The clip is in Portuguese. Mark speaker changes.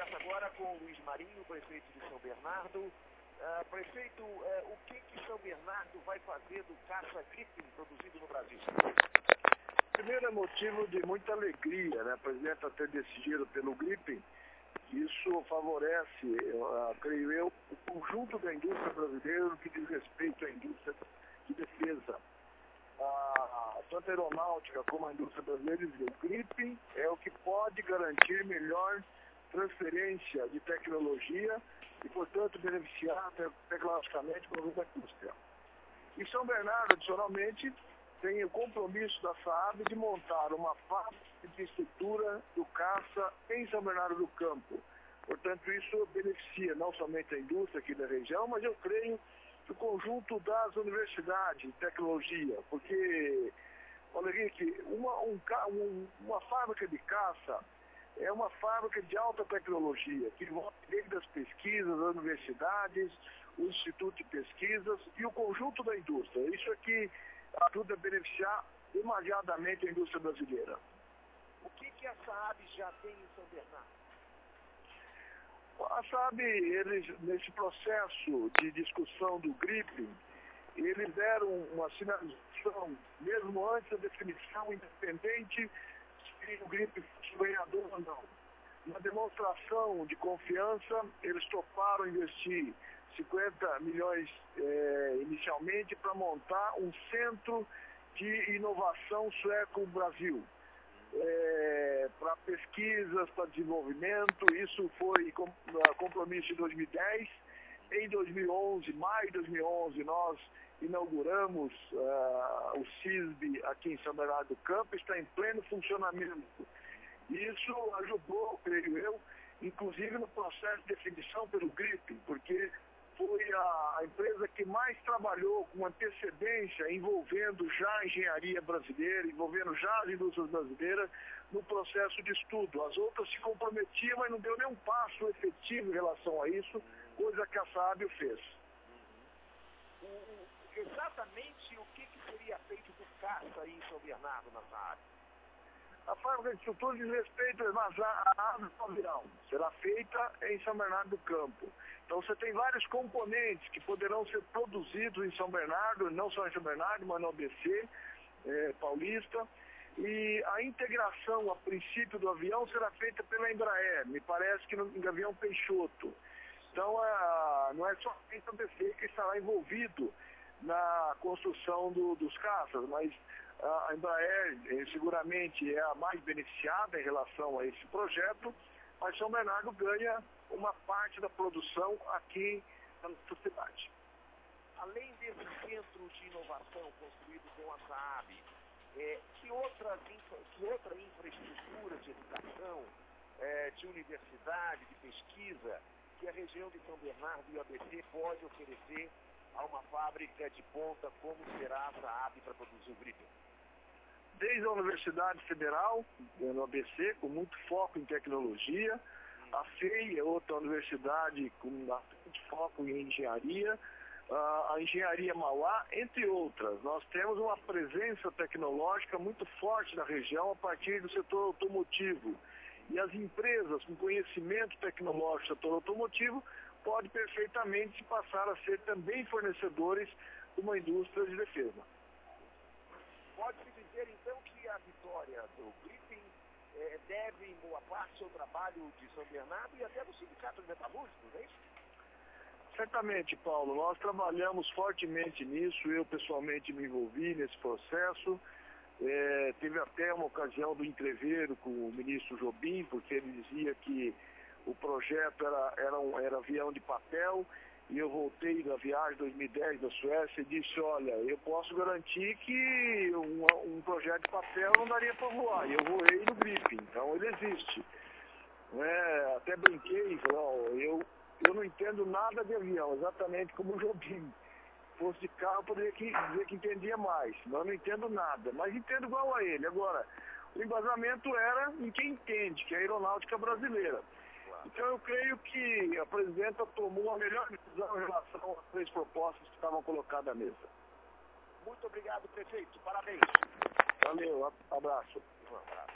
Speaker 1: conversa agora com o Luiz Marinho, prefeito de São Bernardo. Prefeito, o que São Bernardo vai fazer do caça Gripen produzido no Brasil?
Speaker 2: Primeiro é motivo de muita alegria, né? O presidente ter decidido pelo Gripen. Isso favorece, creio eu, o conjunto da indústria brasileira no que diz respeito à indústria de defesa. Tanto a aeronáutica como a indústria brasileira, o Gripen é o que pode garantir melhor transferência de tecnologia e, portanto, beneficiar tecnologicamente o conjunto da indústria. E São Bernardo, adicionalmente, tem o compromisso da SAAB de montar uma fábrica de estrutura do caça em São Bernardo do Campo. Portanto, isso beneficia não somente a indústria aqui da região, mas eu creio que o conjunto das universidades de tecnologia, porque, olha, Henrique, uma fábrica de caça é uma fábrica de alta tecnologia, que envolve desde as pesquisas, as universidades, o Instituto de Pesquisas e o conjunto da indústria. Isso aqui ajuda a beneficiar demasiadamente a indústria brasileira.
Speaker 1: O que a SAAB já tem em São Bernardo?
Speaker 2: A SAAB, eles, nesse processo de discussão do Gripen, eles deram uma sinalização, mesmo antes da definição independente, se o Gripen fosse ganhador ou não. Na demonstração de confiança, eles toparam investir 50 milhões inicialmente para montar um centro de inovação sueco-Brasil. Para pesquisas, para desenvolvimento. Isso foi compromisso em 2010. Em 2011, maio de 2011, nós inauguramos o CISB aqui em São Bernardo do Campo, está em pleno funcionamento. Isso ajudou, creio eu, inclusive no processo de definição pelo Gripen, porque foi a empresa que mais trabalhou com antecedência, envolvendo já a engenharia brasileira, envolvendo já as indústrias brasileiras no processo de estudo. As outras se comprometiam, mas não deu nenhum passo efetivo em relação a isso, coisa que a SAAB fez.
Speaker 1: Exatamente o que seria feito do caça aí em São Bernardo, na SAAB?
Speaker 2: A fábrica de estrutura diz respeito à asa do avião. Será feita em São Bernardo do Campo. Então você tem vários componentes que poderão ser produzidos em São Bernardo, não só em São Bernardo, mas no ABC Paulista. E a integração, a princípio, do avião será feita pela Embraer, me parece que no avião Peixoto. Então não é somente o ABC que estará envolvido na construção dos caças, mas a Embraer seguramente é a mais beneficiada em relação a esse projeto, mas São Bernardo ganha uma parte da produção aqui na nossa cidade.
Speaker 1: Além desse centro de inovação construído com a SAAB, que outra infraestrutura de educação, de universidade, de pesquisa, que a região de São Bernardo e o ABC pode oferecer a uma fábrica de ponta como será a SAAB para produzir o Gripen?
Speaker 2: Desde a Universidade Federal, no ABC, com muito foco em tecnologia, a FEI é outra universidade com bastante foco em engenharia, a Engenharia Mauá, entre outras. Nós temos uma presença tecnológica muito forte na região a partir do setor automotivo. E as empresas com conhecimento tecnológico do setor automotivo podem perfeitamente passar a ser também fornecedores de uma indústria de defesa.
Speaker 1: Pode-se dizer, então, que a vitória do Gripen deve, em boa parte, ao seu trabalho de São Bernardo e até do Sindicato de Metalúrgicos, não é isso?
Speaker 2: Certamente, Paulo. Nós trabalhamos fortemente nisso. Eu, pessoalmente, me envolvi nesse processo. Teve até uma ocasião do entreveiro com o ministro Jobim, porque ele dizia que o projeto era avião de papel. E eu voltei da viagem 2010 da Suécia e disse, olha, eu posso garantir que um projeto de papel não daria para voar. E eu voei no Gripen, então ele existe. Até brinquei, eu não entendo nada de avião, exatamente como o Jobim. Se fosse de carro, eu poderia dizer que entendia mais, mas eu não entendo nada. Mas entendo igual a ele. Agora, o embasamento era em quem entende, que é a aeronáutica brasileira. Então eu creio que a presidenta tomou a melhor decisão em relação às 3 propostas que estavam colocadas à mesa.
Speaker 1: Muito obrigado, prefeito. Parabéns.
Speaker 2: Valeu, abraço.
Speaker 1: Um abraço.